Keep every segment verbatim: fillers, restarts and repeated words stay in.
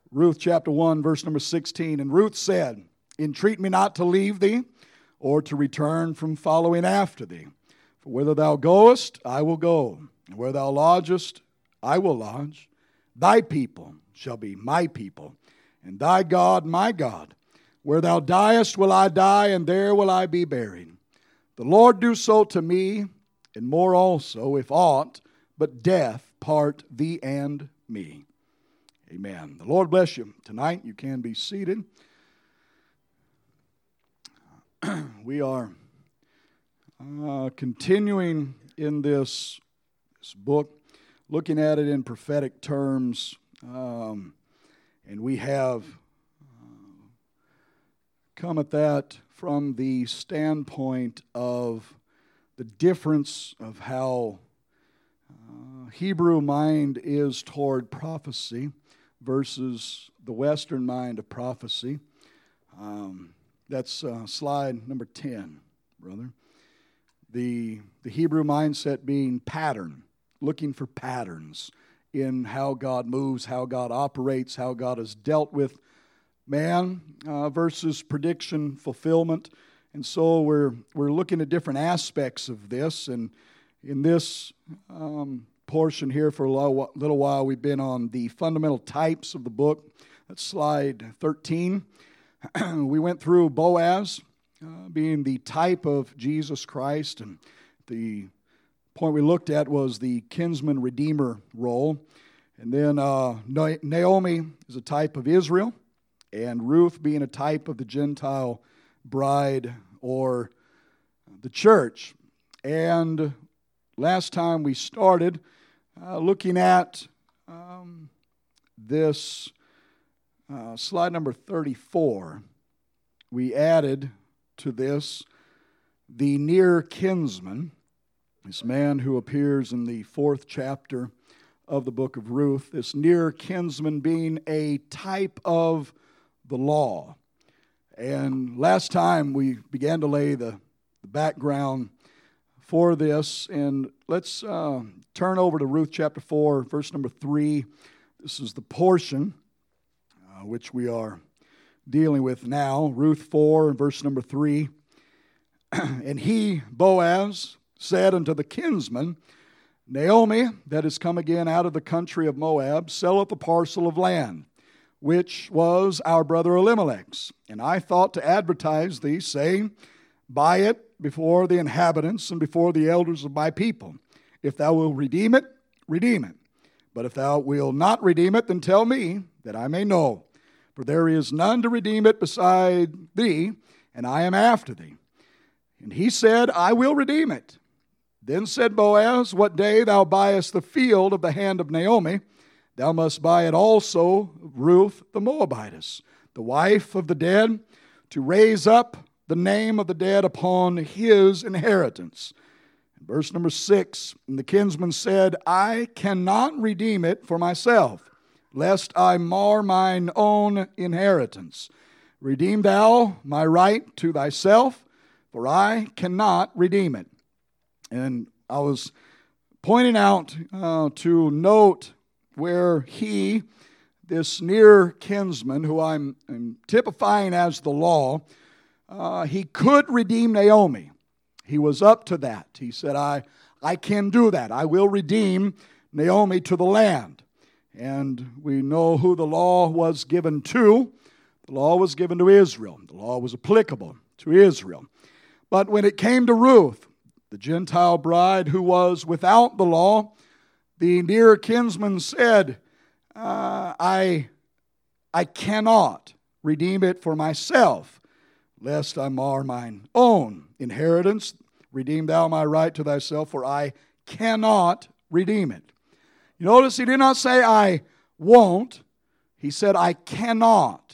Ruth chapter one, verse number sixteen. And Ruth said, Entreat me not to leave thee, or to return from following after thee. For whither thou goest, I will go, and where thou lodgest, I will lodge. Thy people shall be my people, and thy God my God. Where thou diest will I die, and there will I be buried. The Lord do so to me, and more also, if aught but death part thee and me. Amen. The Lord bless you. Tonight you can be seated. We are uh, continuing in this, this book, looking at it in prophetic terms, um, and we have uh, come at that from the standpoint of the difference of how uh, Hebrew mind is toward prophecy versus the Western mind of prophecy. Um, that's uh, slide number ten, brother. The, the Hebrew mindset being pattern, looking for patterns in how God moves, how God operates, how God has dealt with man uh, versus prediction, fulfillment. And so we're we're looking at different aspects of this. And in this um, portion here for a little, little while, we've been on the fundamental types of the book. That's slide thirteen. We went through Boaz uh, being the type of Jesus Christ, and the point we looked at was the kinsman redeemer role. And then uh, Naomi is a type of Israel, and Ruth being a type of the Gentile bride or the church. And last time we started uh, looking at um, this uh, slide number thirty-four. We added to this the near kinsman, this man who appears in the fourth chapter of the book of Ruth, this near kinsman being a type of the law. And last time we began to lay the, the background for this, and let's uh, turn over to Ruth chapter four, verse number three. This is the portion uh, which we are dealing with now. Ruth four, verse number three. And he, Boaz, said unto the kinsman, Naomi, that is come again out of the country of Moab, selleth a parcel of land, which was our brother Elimelech's. And I thought to advertise thee, saying, Buy it before the inhabitants and before the elders of my people. If thou wilt redeem it, redeem it. But if thou wilt not redeem it, then tell me, that I may know. For there is none to redeem it beside thee, and I am after thee. And he said, I will redeem it. Then said Boaz, What day thou buyest the field of the hand of Naomi, thou must buy it also of Ruth the Moabitess, the wife of the dead, to raise up the name of the dead upon his inheritance. Verse number six, and the kinsman said, I cannot redeem it for myself, lest I mar mine own inheritance. Redeem thou my right to thyself, for I cannot redeem it. And I was pointing out uh, to note where he, this near kinsman, who I'm, I'm typifying as the law, uh, he could redeem Naomi. He was up to that. He said, I, I can do that. I will redeem Naomi to the land. And we know who the law was given to. The law was given to Israel. The law was applicable to Israel. But when it came to Ruth, the Gentile bride who was without the law, the near kinsman said, uh, I, I cannot redeem it for myself, lest I mar mine own inheritance. Redeem thou my right to thyself, for I cannot redeem it. You notice he did not say, I won't. He said, I cannot.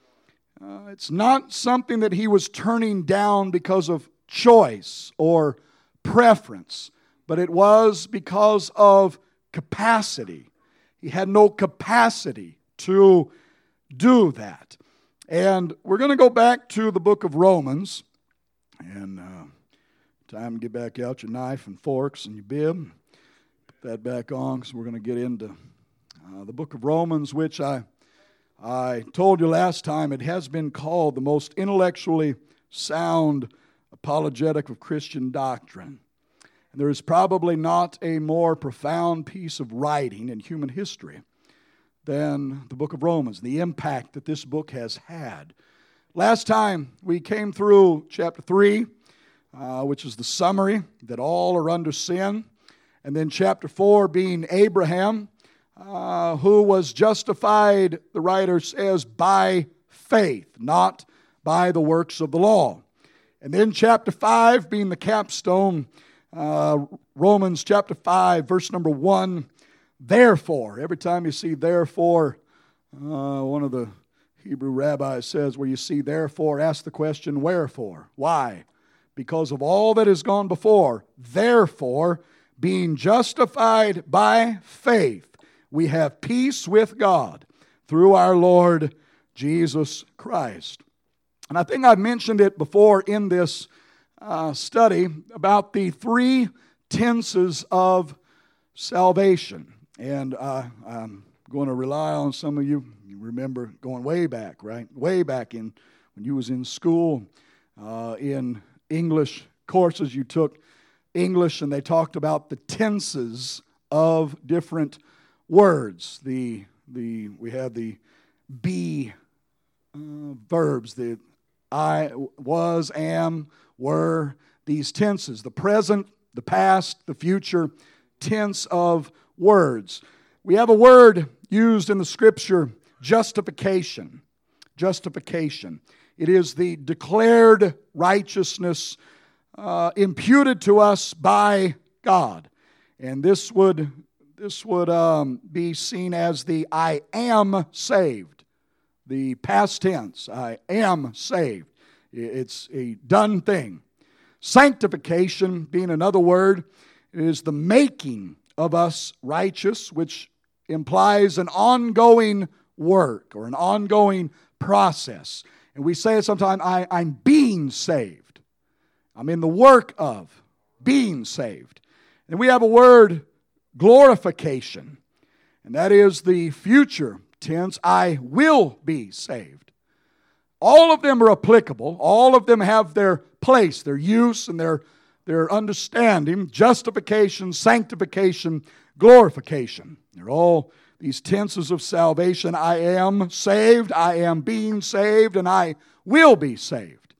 Uh, it's not something that he was turning down because of choice or preference, but it was because of capacity. He had no capacity to do that. And we're going to go back to the book of Romans. And uh, time to get back out your knife and forks and your bib. Put that back on, because we're going to get into uh, the book of Romans, which I I told you last time it has been called the most intellectually sound apologetic of Christian doctrine. And there is probably not a more profound piece of writing in human history than the book of Romans, the impact that this book has had. Last time we came through chapter three, uh, which is the summary that all are under sin. And then chapter four being Abraham, uh, who was justified, the writer says, by faith, not by the works of the law. And then chapter five being the capstone, uh, Romans chapter five, verse number one, therefore. Every time you see therefore, uh, one of the Hebrew rabbis says, where you see therefore, ask the question, wherefore? Why? Because of all that has gone before. Therefore, being justified by faith, we have peace with God through our Lord Jesus Christ. And I think I've mentioned it before in this uh, study about the three tenses of salvation. And uh, I'm going to rely on some of you. You remember going way back, right? Way back in when you was in school, uh, in English courses, you took English and they talked about the tenses of different words. The the we have the be uh, verbs, the I, was, am, were, these tenses, the present, the past, the future tense of words. We have a word used in the Scripture, justification. Justification. It is the declared righteousness uh, imputed to us by God. And this would, this would um, be seen as the I am saved. The past tense, I am saved. It's a done thing. Sanctification being another word, it is the making of us righteous, which implies an ongoing work or an ongoing process. And we say it sometimes, I, I'm being saved. I'm in the work of being saved. And we have a word, glorification. And that is the future tense, I will be saved. All of them are applicable. All of them have their place, their use, and their, their understanding. Justification, sanctification, glorification. They're all these tenses of salvation. I am saved, I am being saved, and I will be saved.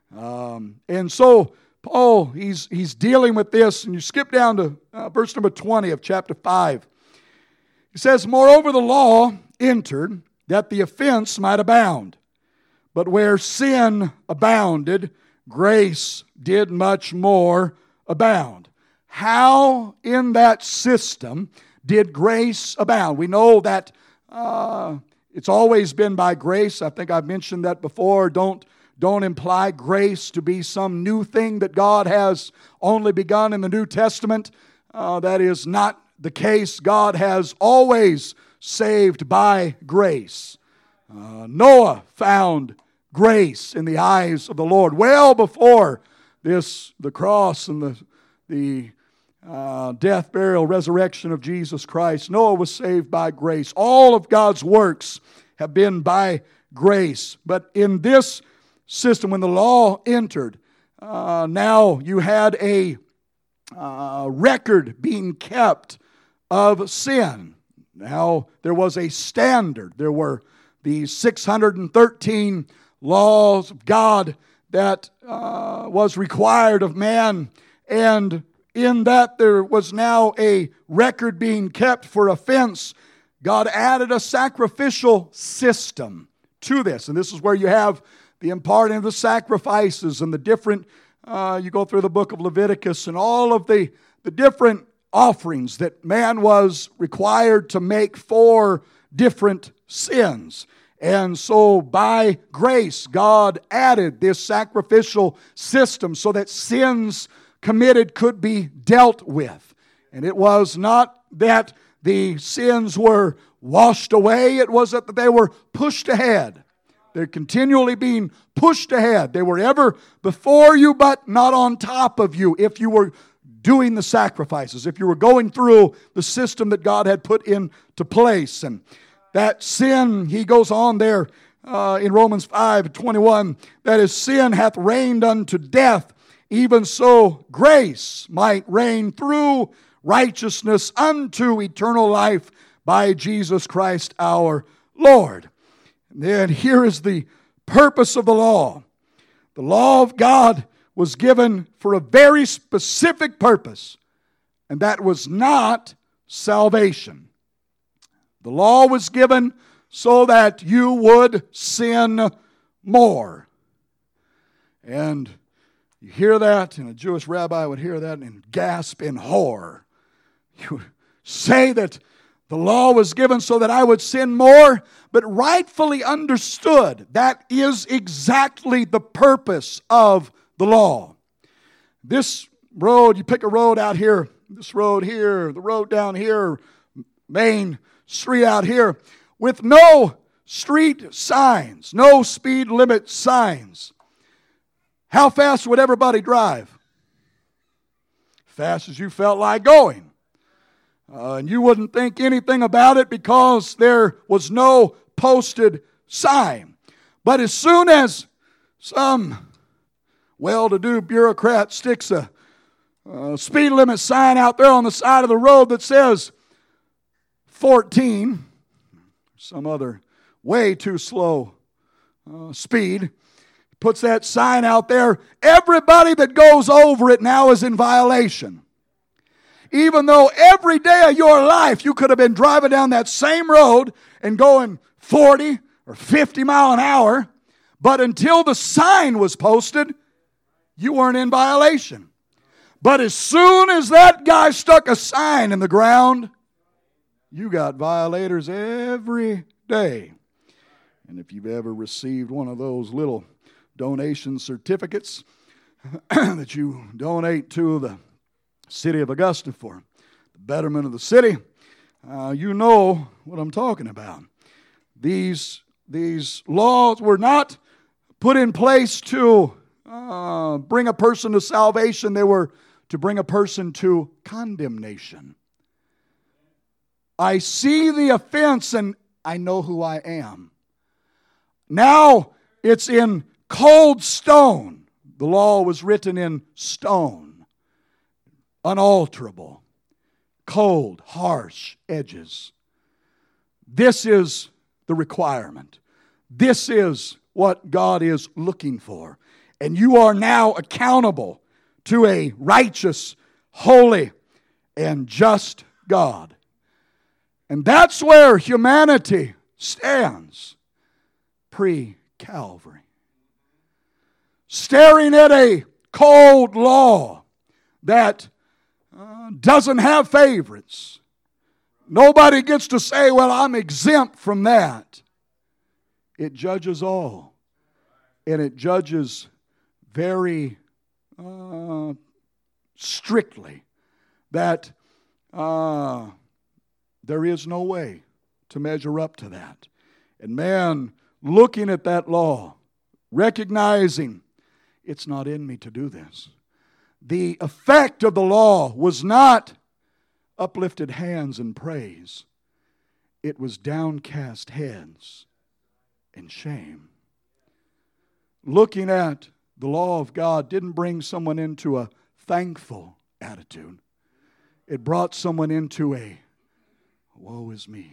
Um, and so Paul, he's, he's dealing with this, and you skip down to uh, verse number twenty of chapter five. He says, moreover, the law entered that the offense might abound. But where sin abounded, grace did much more abound. How in that system did grace abound? We know that uh, it's always been by grace. I think I've mentioned that before. Don't, don't imply grace to be some new thing that God has only begun in the New Testament. Uh, that is not the case. God has always saved by grace. Uh, Noah found grace in the eyes of the Lord well before this, the cross and the, the uh, death, burial, resurrection of Jesus Christ. Noah was saved by grace. All of God's works have been by grace. But in this system, when the law entered, uh, now you had a uh, record being kept of sin. Now, there was a standard. There were the six hundred thirteen laws of God that uh, was required of man. And in that there was now a record being kept for offense. God added a sacrificial system to this. And this is where you have the imparting of the sacrifices and the different, uh, you go through the book of Leviticus and all of the, the different offerings that man was required to make for different sins. And so by grace, God added this sacrificial system so that sins committed could be dealt with. And it was not that the sins were washed away, it was that they were pushed ahead. They're continually being pushed ahead. They were ever before you, but not on top of you if you were doing the sacrifices, if you were going through the system that God had put into place. And That sin, he goes on there uh, in Romans five twenty-one, that as sin hath reigned unto death, even so grace might reign through righteousness unto eternal life by Jesus Christ our Lord. And then here is the purpose of the law. The law of God was given for a very specific purpose, and that was not salvation. The law was given so that you would sin more. And you hear that, and a Jewish rabbi would hear that and gasp in horror. You would say that the law was given so that I would sin more, but rightfully understood, that is exactly the purpose of the law. This road, you pick a road out here, this road here, the road down here, main street out here, with no street signs, no speed limit signs. How fast would everybody drive? Fast as you felt like going. Uh, and you wouldn't think anything about it because there was no posted sign. But as soon as some well-to-do bureaucrat sticks a, a speed limit sign out there on the side of the road that says fourteen, some other way too slow uh, speed, puts that sign out there, everybody that goes over it now is in violation. Even though every day of your life you could have been driving down that same road and going forty or fifty mile an hour, but until the sign was posted, you weren't in violation. But as soon as that guy stuck a sign in the ground, you got violators every day. And if you've ever received one of those little donation certificates that you donate to the city of Augusta for the betterment of the city, uh, you know what I'm talking about. These, these laws were not put in place to uh, bring a person to salvation. They were to bring a person to condemnation. I see the offense and I know who I am. Now it's in cold stone. The law was written in stone. Unalterable, cold, harsh edges. This is the requirement. This is what God is looking for. And you are now accountable to a righteous, holy, and just God. And that's where humanity stands pre-Calvary. Staring at a cold law that Uh, doesn't have favorites. Nobody gets to say, well, I'm exempt from that. It judges all. And it judges very uh, strictly that uh, there is no way to measure up to that. And man, looking at that law, recognizing it's not in me to do this. The effect of the law was not uplifted hands in praise. It was downcast heads and shame. Looking at the law of God didn't bring someone into a thankful attitude. It brought someone into a, woe is me.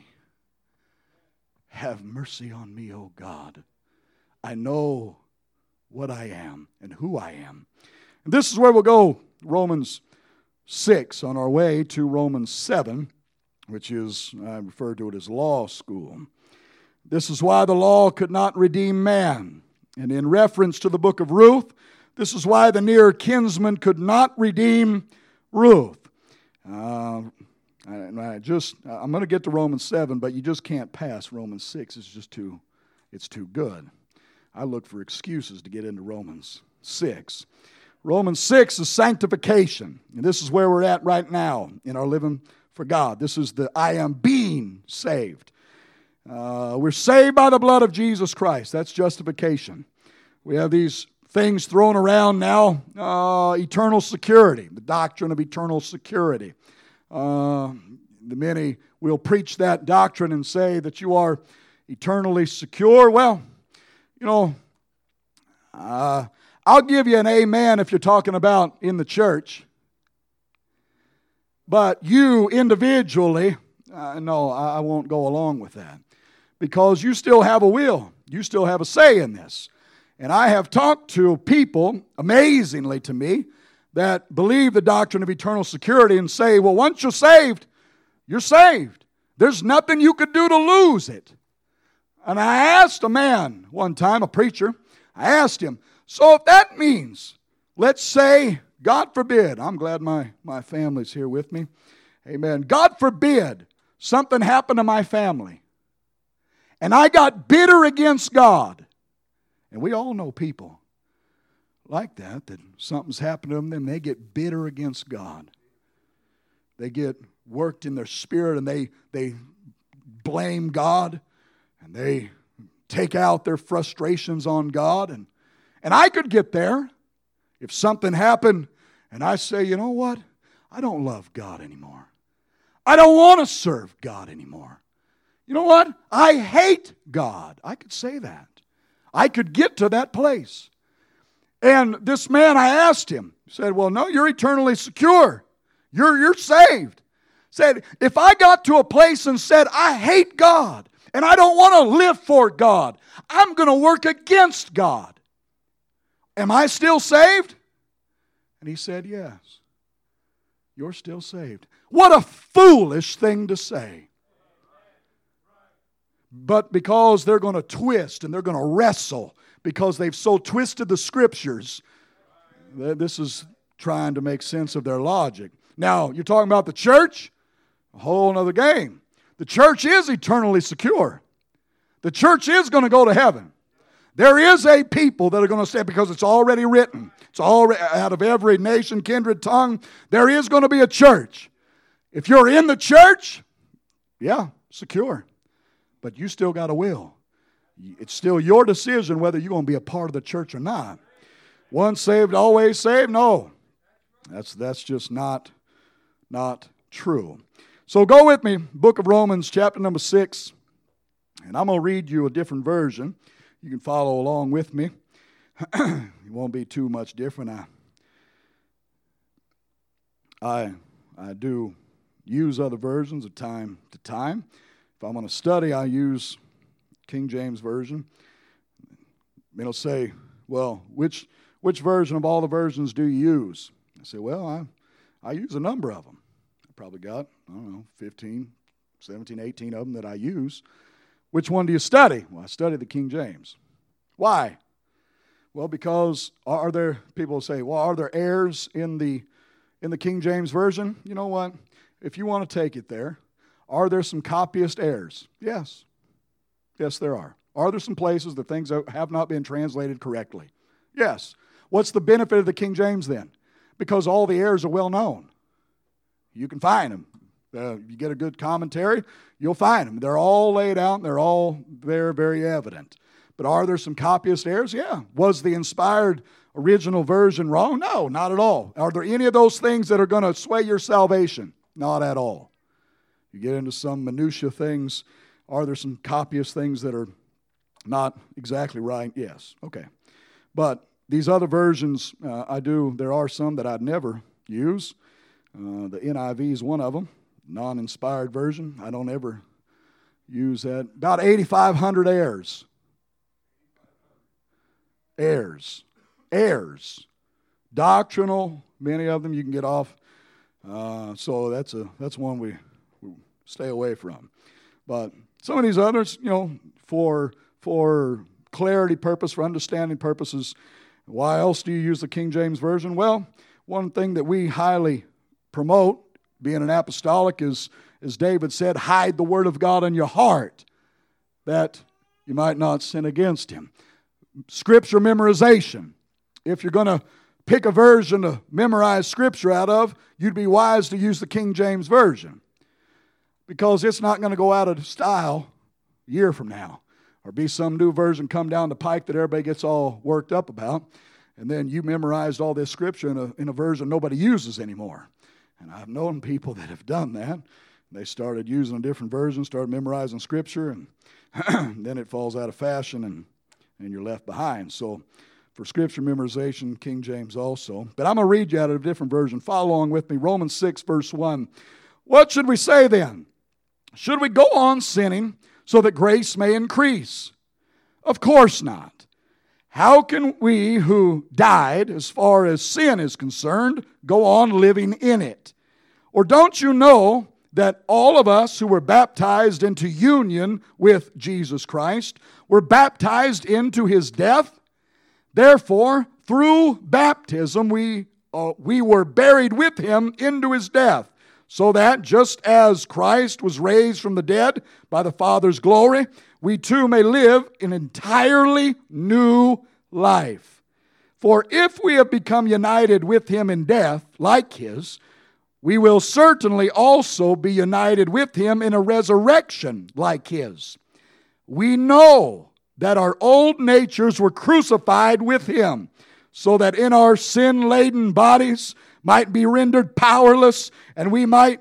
Have mercy on me, O God. I know what I am and who I am. And this is where we'll go, Romans six, on our way to Romans seven, which is, I refer to it as law school. This is why the law could not redeem man. And in reference to the book of Ruth, this is why the near kinsman could not redeem Ruth. Uh, I, I just, I'm going to get to Romans seven, but you just can't pass Romans six. It's just too, it's too good. I look for excuses to get into Romans six. Romans six is sanctification. And this is where we're at right now in our living for God. This is the I am being saved. Uh, we're saved by the blood of Jesus Christ. That's justification. We have these things thrown around now. Uh, eternal security, the doctrine of eternal security. Uh, the many will preach that doctrine and say that you are eternally secure. Well, you know, uh, I'll give you an amen if you're talking about in the church. But you individually, uh, no, I won't go along with that. Because you still have a will. You still have a say in this. And I have talked to people, amazingly to me, that believe the doctrine of eternal security and say, well, once you're saved, you're saved. There's nothing you could do to lose it. And I asked a man one time, a preacher, I asked him, so if that means, let's say, God forbid, I'm glad my, my family's here with me. Amen. God forbid something happened to my family. And I got bitter against God. And we all know people like that, that something's happened to them, then they get bitter against God. They get worked in their spirit and they, they blame God and they take out their frustrations on God. And, and I could get there if something happened and I say, you know what? I don't love God anymore. I don't want to serve God anymore. You know what? I hate God. I could say that. I could get to that place. And this man, I asked him, he said, well, no, you're eternally secure. You're, you're saved. Said, if I got to a place and said, I hate God and I don't want to live for God, I'm going to work against God. Am I still saved? And he said, yes. You're still saved. What a foolish thing to say. But because they're going to twist and they're going to wrestle because they've so twisted the Scriptures, this is trying to make sense of their logic. Now, you're talking about the church? A whole other game. The church is eternally secure. The church is going to go to heaven. There is a people that are going to say, because it's already written, it's already out of every nation, kindred, tongue, there is going to be a church. If you're in the church, yeah, secure. But you still got a will. It's still your decision whether you're going to be a part of the church or not. Once saved, always saved? No. That's that's just not, not true. So go with me, book of Romans, chapter number six. And I'm going to read you a different version. You can follow along with me. It won't be too much different. I, I, I do use other versions of time to time. If I'm going to study, I use King James Version. It'll say, well, which which version of all the versions do you use? I say, well, I, I use a number of them. I probably got, I don't know, fifteen, seventeen, eighteen of them that I use. Which one do you study? Well, I study the King James. Why? Well, because are there, people say, well, are there errors in the in the King James Version? You know what? If you want to take it there, are there some copyist errors? Yes. Yes, there are. Are there some places that things have not been translated correctly? Yes. What's the benefit of the King James then? Because all the errors are well known. You can find them. Uh, you get a good commentary, you'll find them. They're all laid out and they're all there, very evident. But are there some copyist errors? Yeah. Was the inspired original version wrong? No, not at all. Are there any of those things that are going to sway your salvation? Not at all. You get into some minutia things. Are there some copyist things that are not exactly right? Yes. Okay. But these other versions, uh, I do, there are some that I'd never use. Uh, the N I V is one of them, non-inspired version. I don't ever use that. About eighty-five hundred errors. Errors. Errors. Doctrinal, many of them you can get off. Uh, so that's a that's one we, we stay away from. But some of these others, you know, for for clarity purpose, for understanding purposes, why else do you use the King James Version? Well, one thing that we highly promote, being an apostolic, is, as David said, hide the word of God in your heart, that you might not sin against him. Scripture memorization. If you're going to pick a version to memorize Scripture out of, you'd be wise to use the King James Version, because it's not going to go out of style a year from now, or be some new version come down the pike that everybody gets all worked up about, and then you memorized all this Scripture in a, in a version nobody uses anymore. And I've known people that have done that, They started using a different version, started memorizing Scripture, and then it falls out of fashion, and, and you're left behind. So for Scripture memorization, King James also. But I'm going to read you out of a different version. Follow along with me. Romans six, verse one. What should we say then? Should we go on sinning so that grace may increase? Of course not. How can we who died, as far as sin is concerned, go on living in it? Or don't you know that all of us who were baptized into union with Jesus Christ were baptized into His death? Therefore, through baptism, we, uh, we were buried with Him into His death, so that just as Christ was raised from the dead by the Father's glory, we too may live an entirely new life. For if we have become united with Him in death, like His, we will certainly also be united with Him in a resurrection like His. We know that our old natures were crucified with Him, so that in our sin-laden bodies might be rendered powerless, and we might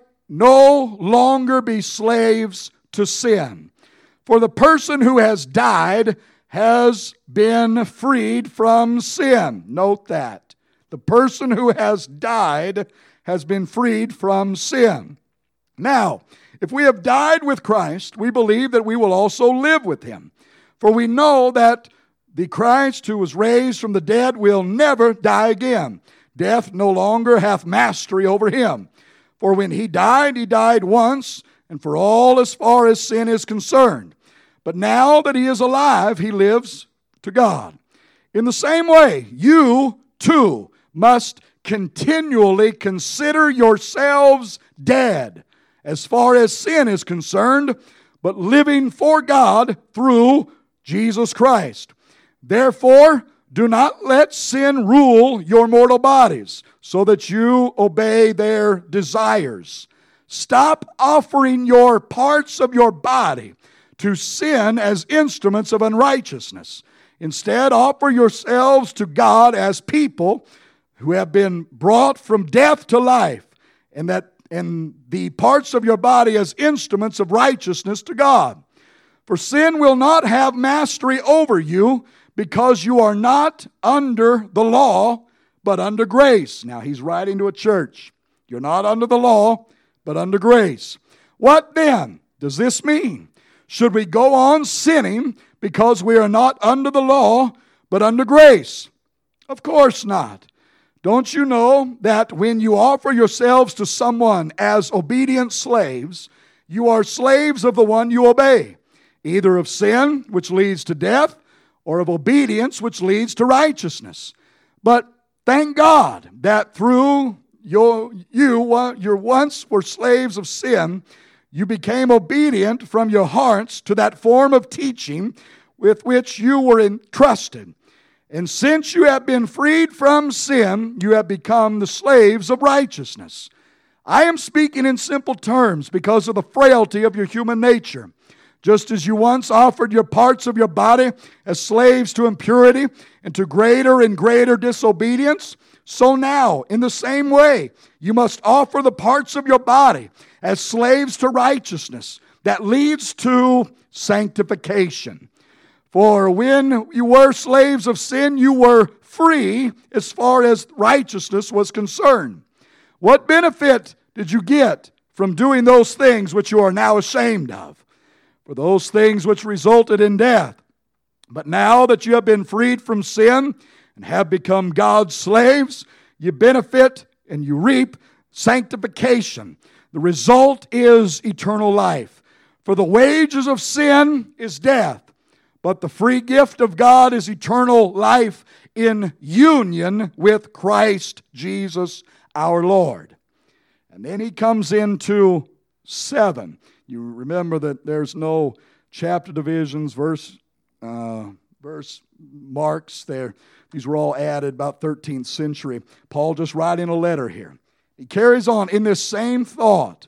no longer be slaves to sin. For the person who has died has been freed from sin. Note that. The person who has died has been freed from sin. Now, if we have died with Christ, we believe that we will also live with Him. For we know that the Christ who was raised from the dead will never die again. Death no longer hath mastery over Him. For when He died, He died once, and for all as far as sin is concerned. But now that He is alive, He lives to God. In the same way, you too must continually consider yourselves dead as far as sin is concerned, but living for God through Jesus Christ. Therefore, do not let sin rule your mortal bodies, so that you obey their desires. Stop offering your parts of your body to sin as instruments of unrighteousness. Instead, offer yourselves to God as people who have been brought from death to life, and that and the parts of your body as instruments of righteousness to God. For sin will not have mastery over you, because you are not under the law, but under grace. Now he's writing to a church. You're not under the law, but under grace. What then does this mean? Should we go on sinning because we are not under the law, but under grace? Of course not. Don't you know that when you offer yourselves to someone as obedient slaves, you are slaves of the one you obey, either of sin, which leads to death, or of obedience, which leads to righteousness. But thank God that through your, you, you once were slaves of sin, you became obedient from your hearts to that form of teaching with which you were entrusted. And since you have been freed from sin, you have become the slaves of righteousness. I am speaking in simple terms because of the frailty of your human nature. Just as you once offered your parts of your body as slaves to impurity and to greater and greater disobedience, so now, in the same way, you must offer the parts of your body as slaves to righteousness that leads to sanctification. For when you were slaves of sin, you were free as far as righteousness was concerned. What benefit did you get from doing those things which you are now ashamed of? For those things which resulted in death. But now that you have been freed from sin and have become God's slaves, you benefit and you reap sanctification. The result is eternal life. For the wages of sin is death, but the free gift of God is eternal life in union with Christ Jesus our Lord. And then he comes into seven. You remember that there's no chapter divisions, verse uh, verse marks there. These were all added about thirteenth century. Paul just writing a letter here. He carries on in this same thought.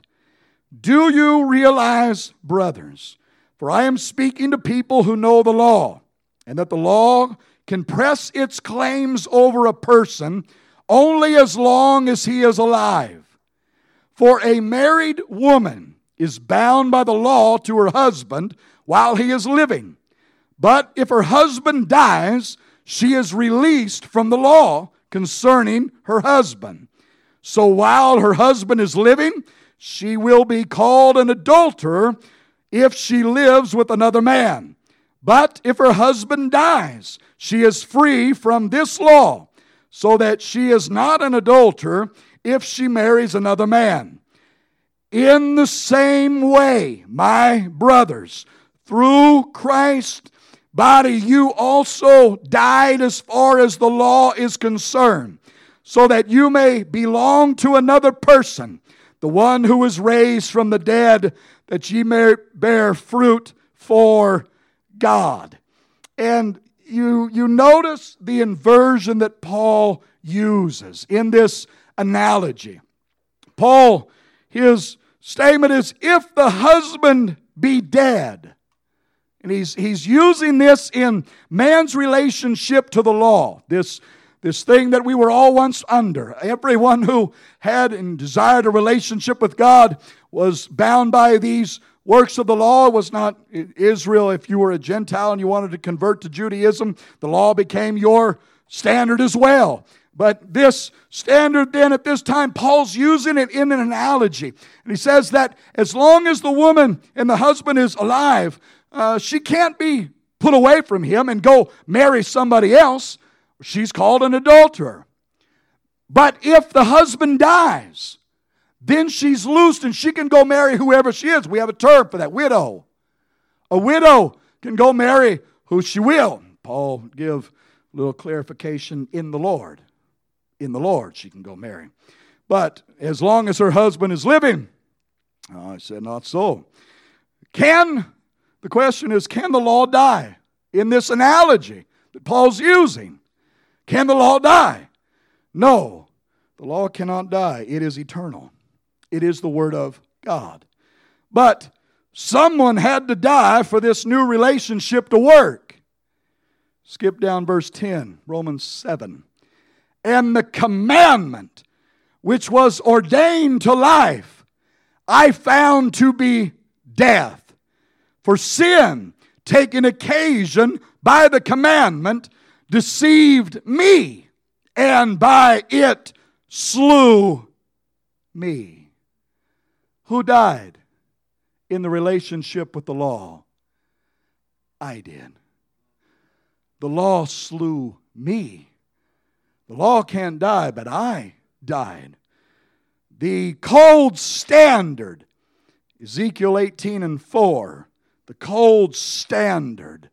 Do you realize, brothers, for I am speaking to people who know the law, and that the law can press its claims over a person only as long as he is alive. For a married woman is bound by the law to her husband while he is living. But if her husband dies, she is released from the law concerning her husband. So while her husband is living, she will be called an adulterer if she lives with another man. But if her husband dies, she is free from this law, so that she is not an adulterer if she marries another man. In the same way, my brothers, through Christ's body you also died as far as the law is concerned, so that you may belong to another person, the one who was raised from the dead, that ye may bear fruit for God. And you, you notice the inversion that Paul uses in this analogy. Paul, his statement is, if the husband be dead. And he's, he's using this in man's relationship to the law. This, this thing that we were all once under. Everyone who had and desired a relationship with God was bound by these works of the law. It was not Israel. If you were a Gentile and you wanted to convert to Judaism, the law became your standard as well. But this standard then at this time, Paul's using it in an analogy. And he says that as long as the woman and the husband is alive, uh, she can't be put away from him and go marry somebody else. She's called an adulterer. But if the husband dies, then she's loosed and she can go marry whoever she is. We have a term for that, widow. A widow can go marry who she will. Paul give a little clarification, in the Lord. In the Lord she can go marry. But as long as her husband is living, oh, I said not so. Can, the question is, can the law die? In this analogy that Paul's using, can the law die? No, the law cannot die. It is eternal. It is the Word of God. But someone had to die for this new relationship to work. Skip down verse ten, Romans seven. And the commandment which was ordained to life, I found to be death. For sin, taking occasion by the commandment, deceived me, and by it slew me. Who died in the relationship with the law? I did. The law slew me. The law can't die, but I died. The cold standard, Ezekiel eighteen and four, the cold standard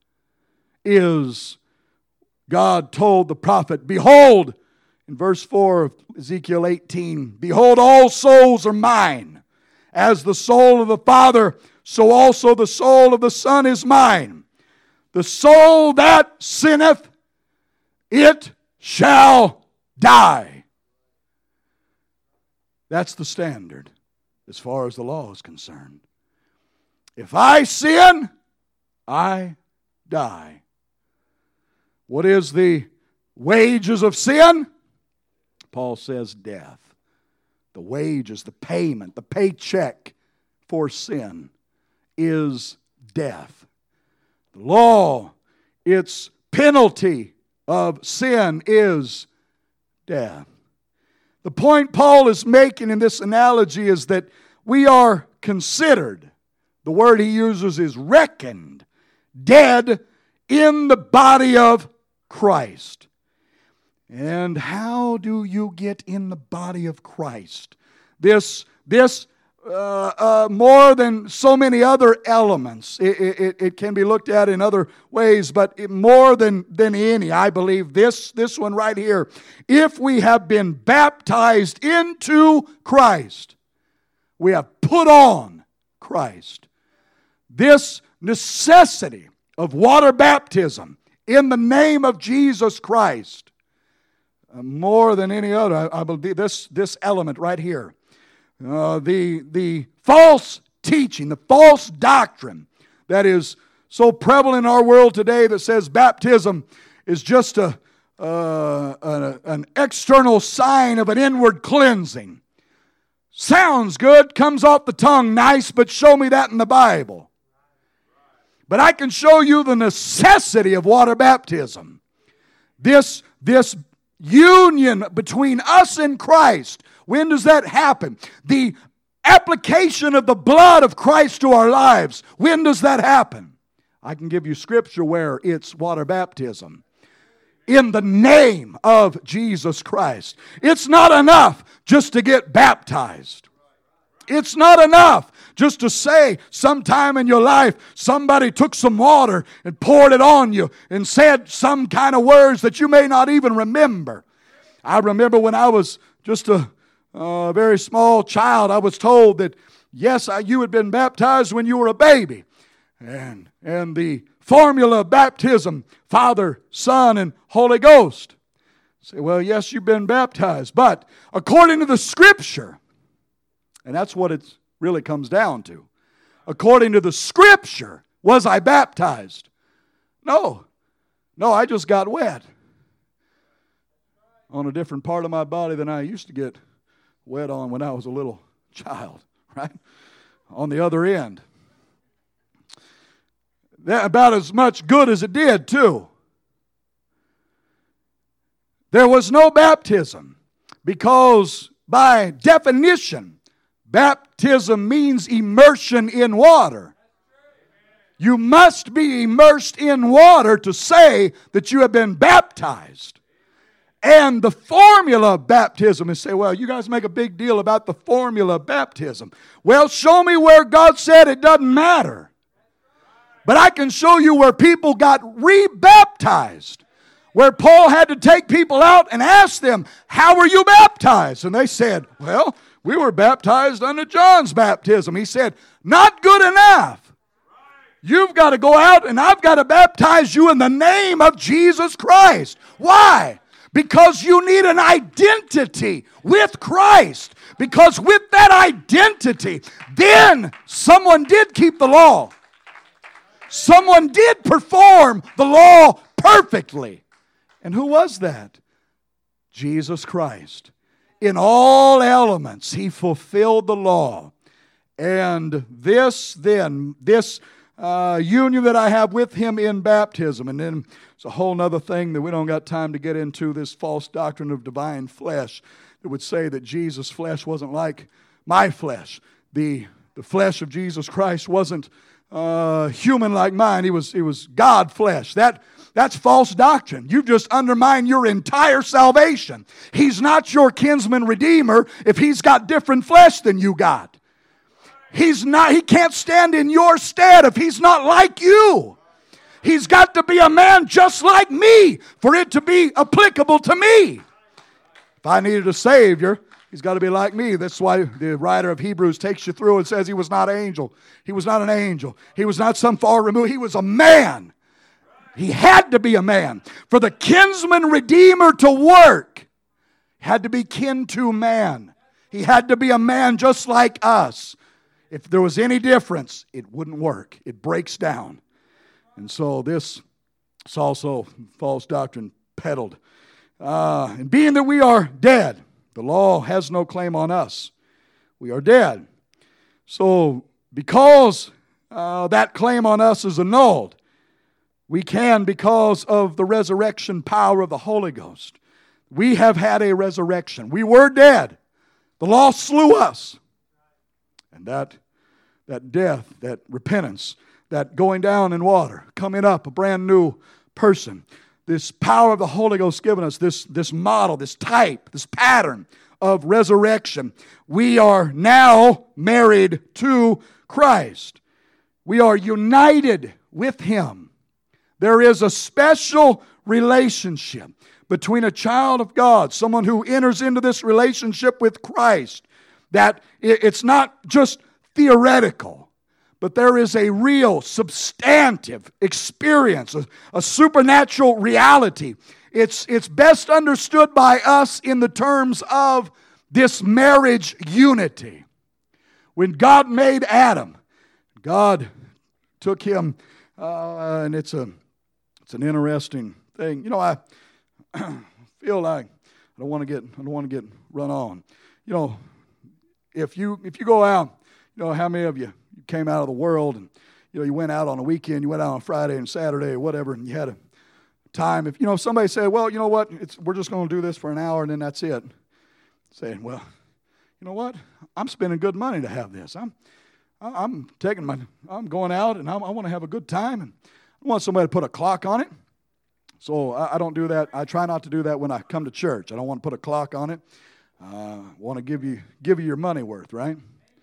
is, God told the prophet, behold, in verse four of Ezekiel eighteen, behold, all souls are mine. As the soul of the Father, so also the soul of the Son is mine. The soul that sinneth, it shall die. That's the standard as far as the law is concerned. If I sin, I die. What is the wages of sin? Paul says death. The wages, the payment, the paycheck for sin is death. The law, its penalty of sin is death. The point Paul is making in this analogy is that we are considered, the word he uses is reckoned, dead in the body of Christ. And how do you get in the body of Christ? This, this uh, uh, more than so many other elements. It, it, it can be looked at in other ways, but it, more than, than any, I believe this, this one right here. If we have been baptized into Christ, we have put on Christ. This necessity of water baptism in the name of Jesus Christ, uh, more than any other, I, I believe this, this element right here, uh, the, the false teaching, the false doctrine that is so prevalent in our world today that says baptism is just a, uh, a, an external sign of an inward cleansing. Sounds good, comes off the tongue nice, but show me that in the Bible. But I can show you the necessity of water baptism. This, this union between us and Christ. When does that happen? The application of the blood of Christ to our lives. When does that happen? I can give you scripture where it's water baptism. In the name of Jesus Christ. It's not enough just to get baptized. It's not enough just to say sometime in your life somebody took some water and poured it on you and said some kind of words that you may not even remember. I remember when I was just a, a very small child, I was told that, yes, I, you had been baptized when you were a baby. And, and the formula of baptism, Father, Son, and Holy Ghost. Say, well, yes, you've been baptized, but according to the Scripture, and that's what it really comes down to. According to the Scripture, was I baptized? No. No, I just got wet on a different part of my body than I used to get wet on when I was a little child, right? On the other end. That about as much good as it did, too. There was no baptism because, by definition, baptism means immersion in water. You must be immersed in water to say that you have been baptized. And the formula of baptism is say, well, you guys make a big deal about the formula of baptism. Well, show me where God said it doesn't matter. But I can show you where people got re-baptized. Where Paul had to take people out and ask them, how were you baptized? And they said, well, we were baptized under John's baptism. He said, not good enough. You've got to go out and I've got to baptize you in the name of Jesus Christ. Why? Because you need an identity with Christ. Because with that identity, then someone did keep the law. Someone did perform the law perfectly. And who was that? Jesus Christ. In all elements, He fulfilled the law. And this then, this uh, union that I have with Him in baptism, and then it's a whole other thing that we don't got time to get into, this false doctrine of divine flesh that would say that Jesus' flesh wasn't like my flesh. The, the flesh of Jesus Christ wasn't Uh, human like mine. He was, he was God flesh. That, that's false doctrine. You've just undermined your entire salvation. He's not your kinsman redeemer if He's got different flesh than you got. He's not, He can't stand in your stead if He's not like you. He's got to be a man just like me for it to be applicable to me. If I needed a Savior, He's got to be like me. That's why the writer of Hebrews takes you through and says He was not an angel. He was not an angel. He was not some far removed. He was a man. He had to be a man. For the kinsman redeemer to work, had to be kin to man. He had to be a man just like us. If there was any difference, it wouldn't work. It breaks down. And so this is also false doctrine peddled. Uh, and being that we are dead, the law has no claim on us. We are dead. So, because uh, that claim on us is annulled, we can, because of the resurrection power of the Holy Ghost, we have had a resurrection. We were dead. The law slew us. And that, that death, that repentance, that going down in water, coming up, a brand new person, this power of the Holy Ghost given us, this, this model, this type, this pattern of resurrection. We are now married to Christ. We are united with Him. There is a special relationship between a child of God, someone who enters into this relationship with Christ, that it's not just theoretical, but there is a real, substantive experience, a, a supernatural reality. It's, it's best understood by us in the terms of this marriage unity. When God made Adam, God took him, uh, and it's a, it's an interesting thing. You know, I feel like I don't want to get, I don't want to get run on. You know, if you if you go out, you know, how many of you came out of the world and, you know, you went out on a weekend, you went out on Friday and Saturday or whatever, and you had a time. If, you know, somebody said, well, you know what, it's, we're just going to do this for an hour and then that's it. Saying, well, you know what, I'm spending good money to have this. I'm I'm taking my, I'm going out and I'm, I want to have a good time, and I want somebody to put a clock on it. So I, I don't do that. I try not to do that when I come to church. I don't want to put a clock on it. I uh, want to give you give you your money worth, right?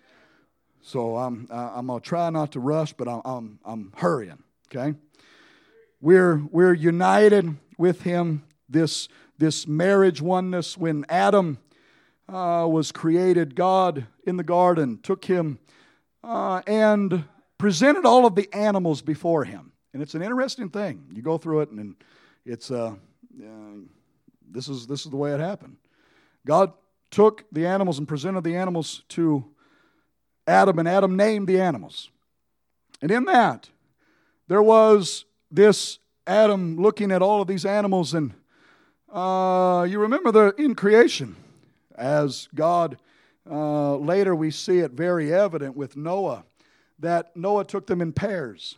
So I'm I'm gonna try not to rush, but I'm I'm, I'm hurrying. Okay, we're we're united with Him. This this marriage oneness. When Adam uh, was created, God in the garden took him uh, and presented all of the animals before him. And it's an interesting thing. You go through it, and it's uh, uh, this is this is the way it happened. God took the animals and presented the animals to Adam, and Adam named the animals. And in that, there was this Adam looking at all of these animals, and uh, you remember the in creation, as God, uh, later we see it very evident with Noah, that Noah took them in pairs,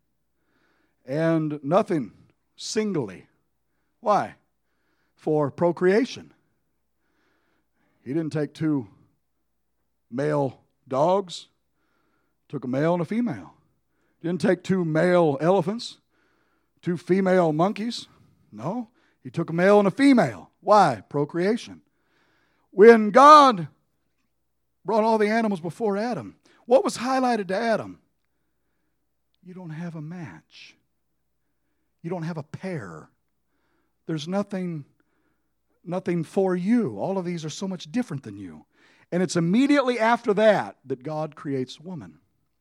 and nothing singly. Why? For procreation. He didn't take two male dogs, took a male and a female. He didn't take two male elephants, two female monkeys. No, he took a male and a female. Why? Procreation. When God brought all the animals before Adam, what was highlighted to Adam? You don't have a match. You don't have a pair. There's nothing, nothing for you. All of these are so much different than you. And it's immediately after that that God creates woman.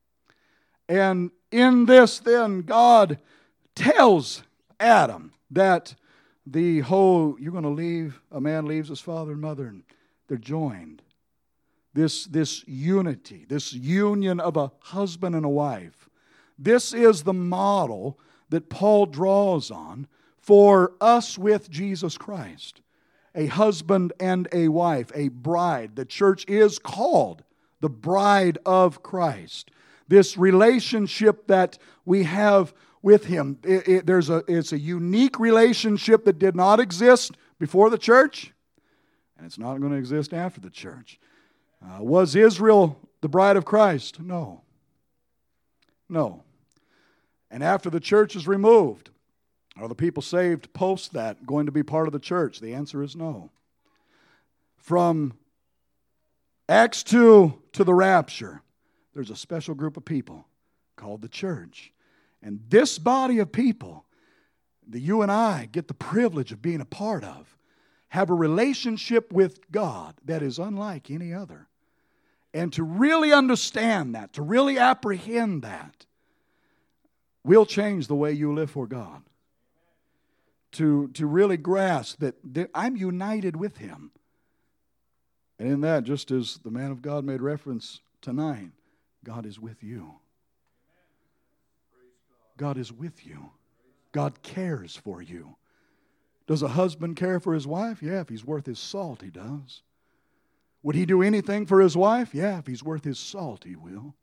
And in this then, God tells Adam that the whole, you're going to leave, a man leaves his father and mother, and they're joined. This, this unity, this union of a husband and a wife. This is the model that Paul draws on for us with Jesus Christ. A husband and a wife, a bride. The church is called the bride of Christ. This relationship that we have with Him, it, it, there's a, it's a unique relationship that did not exist before the church, and it's not going to exist after the church. Uh, was Israel the bride of Christ? No. No. And after the church is removed, are the people saved post that going to be part of the church? The answer is no. From Acts two to the rapture, there's a special group of people called the church. And this body of people that you and I get the privilege of being a part of have a relationship with God that is unlike any other. And to really understand that, to really apprehend that, will change the way you live for God. To, to really grasp that, that I'm united with Him. And in that, just as the man of God made reference tonight, God is with you. God is with you. God cares for you. Does a husband care for his wife? Yeah, if he's worth his salt, he does. Would he do anything for his wife? Yeah, if he's worth his salt, he will.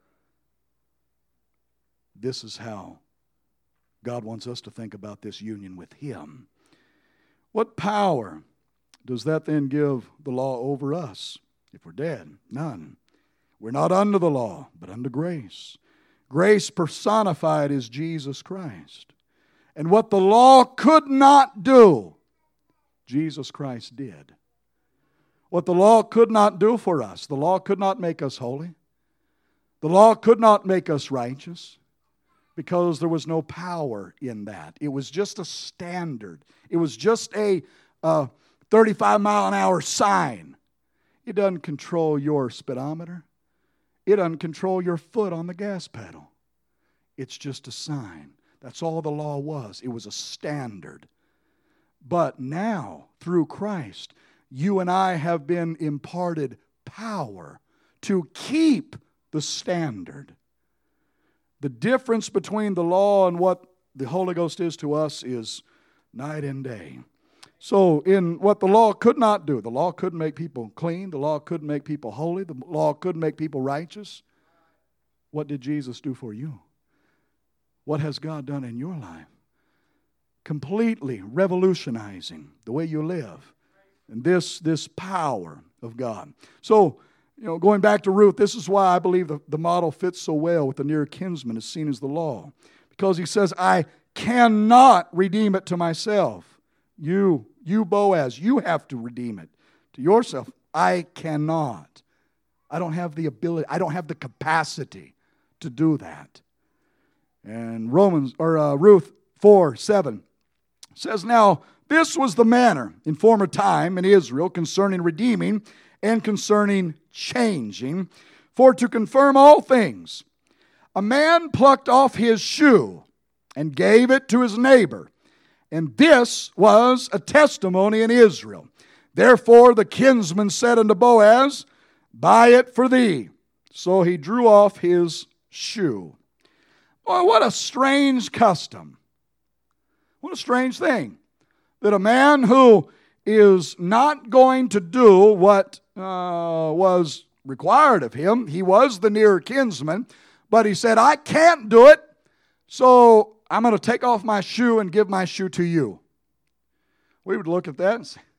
This is how God wants us to think about this union with Him. What power does that then give the law over us if we're dead? None. We're not under the law, but under grace. Grace personified is Jesus Christ. And what the law could not do, Jesus Christ did. What the law could not do for us, the law could not make us holy. The law could not make us righteous, because there was no power in that. It was just a standard. It was just a uh, thirty-five mile an hour sign. It doesn't control your speedometer. It doesn't control your foot on the gas pedal. It's just a sign. That's all the law was. It was a standard. But now, through Christ, you and I have been imparted power to keep the standard. The difference between the law and what the Holy Ghost is to us is night and day. So in what the law could not do, the law couldn't make people clean, the law couldn't make people holy, the law couldn't make people righteous. What did Jesus do for you? What has God done in your life? Completely revolutionizing the way you live. And this, this power of God. So, you know, going back to Ruth, this is why I believe the, the model fits so well with the near kinsman as seen as the law. Because he says, I cannot redeem it to myself. You, you Boaz, you have to redeem it to yourself. I cannot. I don't have the ability, I don't have the capacity to do that. And Romans, or uh, Ruth four seven says, now this was the manner in former time in Israel concerning redeeming and concerning changing, for to confirm all things, a man plucked off his shoe and gave it to his neighbor. And this was a testimony in Israel. Therefore the kinsman said unto Boaz, buy it for thee. So he drew off his shoe. Boy, what a strange custom. What a strange thing. That a man who is not going to do what uh, was required of him, he was the near kinsman, but he said, I can't do it, so I'm going to take off my shoe and give my shoe to you. We would look at that and say,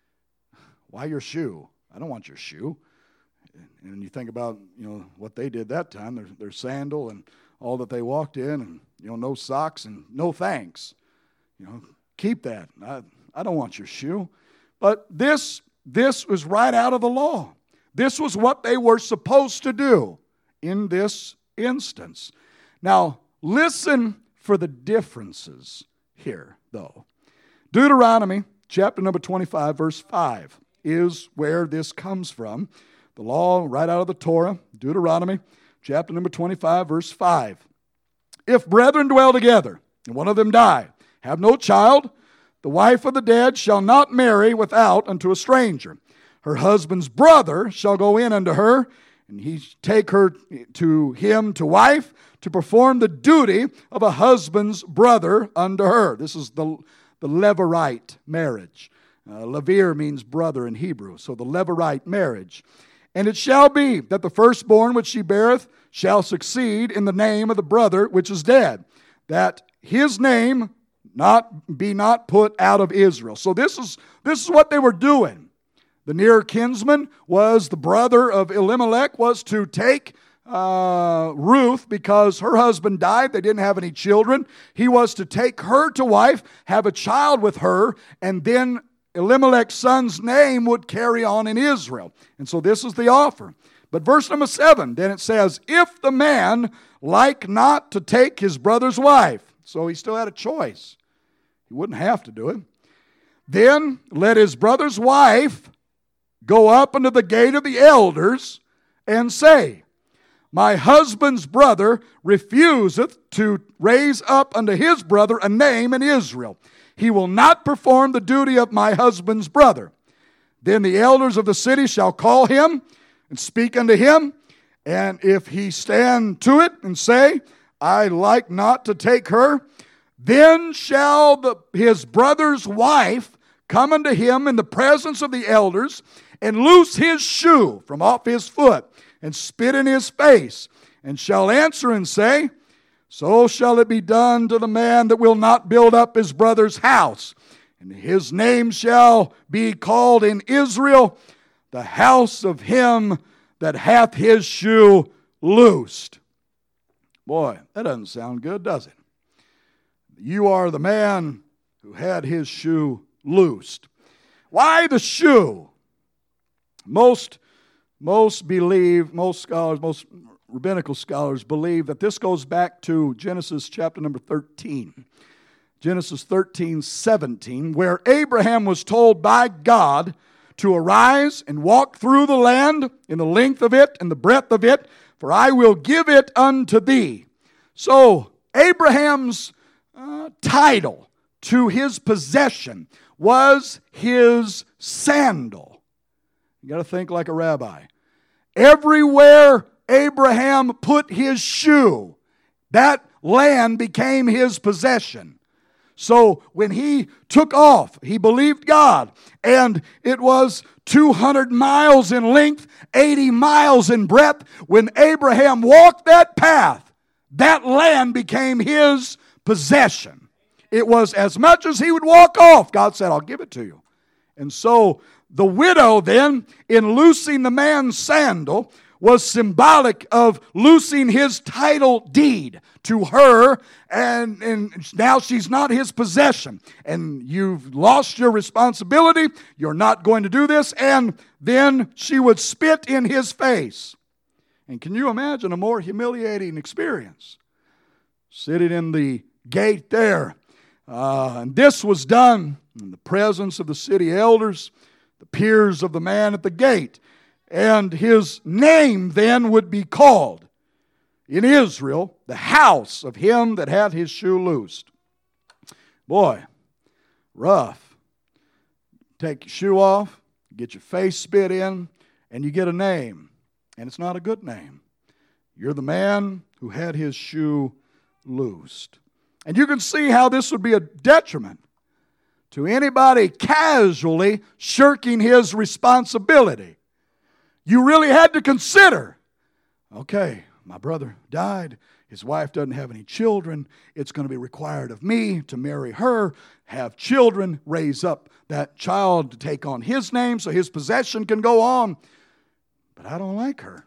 why your shoe? I don't want your shoe. And you think about, you know, what they did that time, their, their sandal and all that they walked in, and, you know, no socks and no thanks. You know, keep that. I, I don't want your shoe. But this, this was right out of the law. This was what they were supposed to do in this instance. Now, listen for the differences here, though. Deuteronomy chapter number twenty-five, verse five is where this comes from. The law right out of the Torah, Deuteronomy chapter number twenty-five, verse five. If brethren dwell together, and one of them die, have no child, the wife of the dead shall not marry without unto a stranger. Her husband's brother shall go in unto her, and he take her to him to wife, to perform the duty of a husband's brother unto her. This is the, the Levirate marriage. Uh, Levir means brother in Hebrew, so the Levirate marriage. And it shall be that the firstborn which she beareth shall succeed in the name of the brother which is dead, that his name not be not put out of Israel. So this is this is what they were doing. The near kinsman was the brother of Elimelech, was to take uh, Ruth because her husband died. They didn't have any children. He was to take her to wife, have a child with her, and then Elimelech's son's name would carry on in Israel. And so this is the offer. But verse number seven, then it says, if the man like not to take his brother's wife, so he still had a choice. He wouldn't have to do it. Then let his brother's wife go up unto the gate of the elders and say, my husband's brother refuseth to raise up unto his brother a name in Israel. He will not perform the duty of my husband's brother. Then the elders of the city shall call him and speak unto him. And if he stand to it and say, I like not to take her, then shall the, his brother's wife come unto him in the presence of the elders and loose his shoe from off his foot and spit in his face, and shall answer and say, so shall it be done to the man that will not build up his brother's house. And his name shall be called in Israel, the house of him that hath his shoe loosed. Boy, that doesn't sound good, does it? You are the man who had his shoe loosed. Why the shoe? Most, most believe, most scholars, most rabbinical scholars believe that this goes back to Genesis chapter number thirteen. Genesis thirteen, seventeen, where Abraham was told by God to arise and walk through the land in the length of it and the breadth of it, for I will give it unto thee. So Abraham's uh, title to his possession was his sandal. You got to think like a rabbi. Everywhere Abraham put his shoe, that land became his possession. So when he took off, he believed God, and it was two hundred miles in length, eighty miles in breadth. When Abraham walked that path, that land became his possession. It was as much as he would walk off. God said, I'll give it to you. And so the widow then, in loosing the man's sandal, was symbolic of loosing his title deed to her, and, and now she's not his possession. And you've lost your responsibility. You're not going to do this. And then she would spit in his face. And can you imagine a more humiliating experience? Sitting in the gate there. Uh, and this was done in the presence of the city elders, the peers of the man at the gate. And his name then would be called in Israel, the house of him that had his shoe loosed. Boy, rough. Take your shoe off, get your face spit in, and you get a name. And it's not a good name. You're the man who had his shoe loosed. And you can see how this would be a detriment to anybody casually shirking his responsibility. You really had to consider, okay, my brother died. His wife doesn't have any children. It's going to be required of me to marry her, have children, raise up that child to take on his name so his possession can go on. But I don't like her.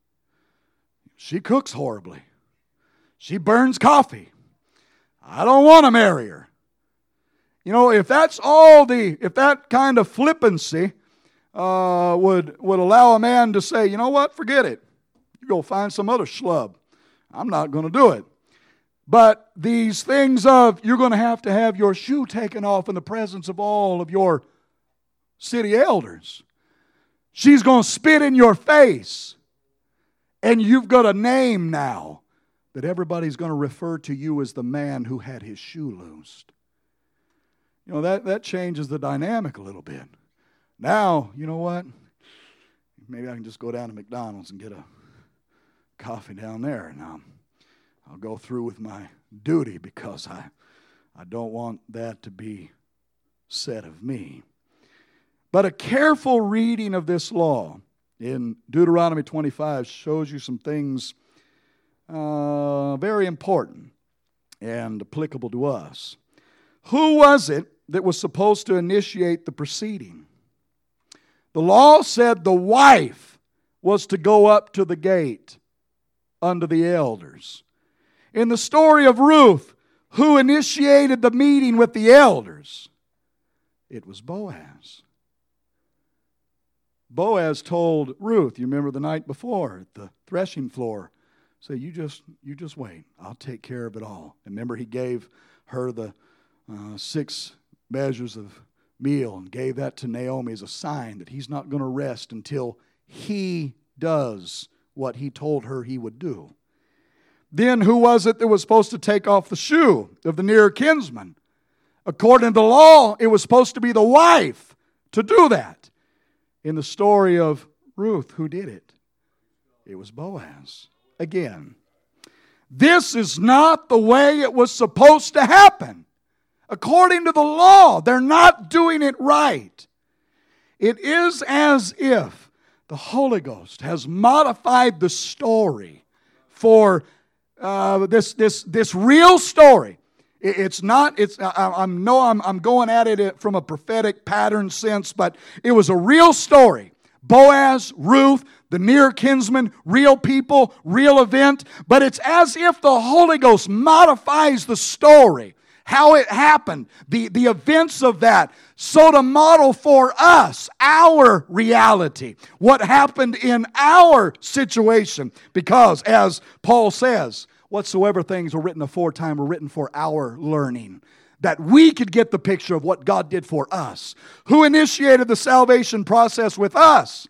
She cooks horribly. She burns coffee. I don't want to marry her. You know, if that's all the, if that kind of flippancy uh, would, would allow a man to say, you know what, forget it. You go find some other schlub. I'm not going to do it. But these things of, you're going to have to have your shoe taken off in the presence of all of your city elders. She's going to spit in your face. And you've got a name now that everybody's going to refer to you as the man who had his shoe loosed. You know, that, that changes the dynamic a little bit. Now, you know what? Maybe I can just go down to McDonald's and get a coffee down there. And I'll, I'll go through with my duty because I, I don't want that to be said of me. But a careful reading of this law in Deuteronomy twenty-five shows you some things uh, very important and applicable to us. Who was it that was supposed to initiate the proceeding? The law said the wife was to go up to the gate unto the elders. In the story of Ruth, who initiated the meeting with the elders? It was Boaz. Boaz told Ruth, you remember the night before at the threshing floor, say, you just you just wait. I'll take care of it all. And remember, he gave her the uh, six measures of meal and gave that to Naomi as a sign that he's not going to rest until he does what he told her he would do. Then who was it that was supposed to take off the shoe of the near kinsman? According to the law, it was supposed to be the wife to do that. In the story of Ruth, who did it? It was Boaz. Again, this is not the way it was supposed to happen. According to the law, they're not doing it right. It is as if the Holy Ghost has modified the story for uh, this, this, this real story. It's not, it's, I, I know I'm, I'm going at it from a prophetic pattern sense, but it was a real story. Boaz, Ruth, the near kinsman, real people, real event. But it's as if the Holy Ghost modifies the story, how it happened, the, the events of that, so to model for us our reality, what happened in our situation. Because, as Paul says, whatsoever things were written aforetime were written for our learning, that we could get the picture of what God did for us. Who initiated the salvation process with us?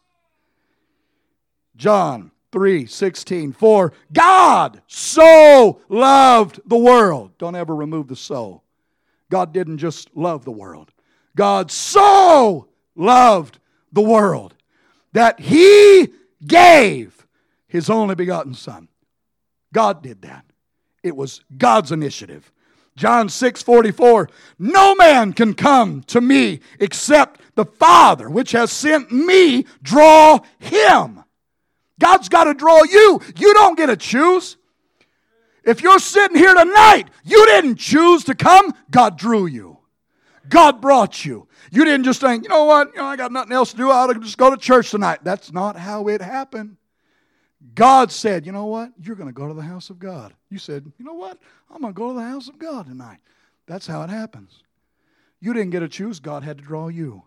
John three sixteen. For God so loved the world. Don't ever remove the so. God didn't just love the world. God so loved the world that He gave His only begotten Son. God did that. It was God's initiative. John six forty-four, no man can come to me except the Father, which has sent me, draw him. God's got to draw you. You don't get to choose. If you're sitting here tonight, you didn't choose to come. God drew you. God brought you. You didn't just think, you know what, you know, I got nothing else to do. I ought to just go to church tonight. That's not how it happened. God said, you know what, you're going to go to the house of God. You said, you know what, I'm going to go to the house of God tonight. That's how it happens. You didn't get to choose. God had to draw you.